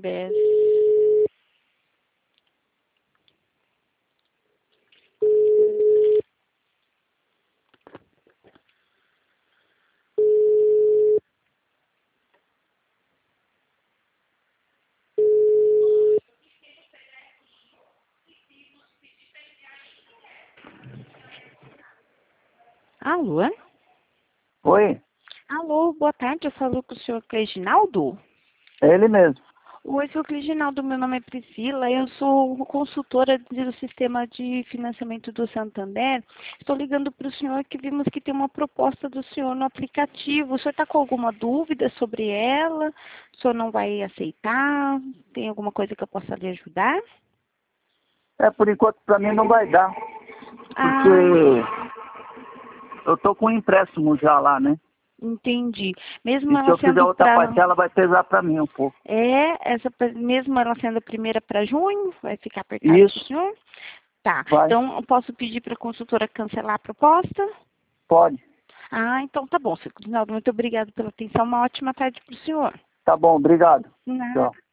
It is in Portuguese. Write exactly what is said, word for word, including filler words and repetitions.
Bess. Alô? Oi, Alô, boa tarde, eu falo com o senhor Cleginaldo? é ele mesmo. Oi, senhor Cleginaldo, meu nome é Priscila, eu sou consultora do sistema de financiamento do Santander. Estou ligando para o senhor que vimos que tem uma proposta do senhor no aplicativo. O senhor está com alguma dúvida sobre ela? O senhor não vai aceitar? Tem alguma coisa que eu possa lhe ajudar? É, por enquanto pra mim não vai dar, Ah, porque eu tô com um empréstimo já lá, né? entendi. Mesmo E se ela eu fizer sendo outra para... parcela vai pesar pra mim um pouco. É, essa, mesmo ela sendo a primeira para junho, vai ficar apertado para o Isso, senhor? Tá, vai, então eu posso pedir para a consultora cancelar a proposta? pode. Ah, então tá bom, senhor Cleginaldo. Muito obrigado pela atenção. Uma ótima tarde para o senhor. Tá bom, obrigado. Nada. Tchau.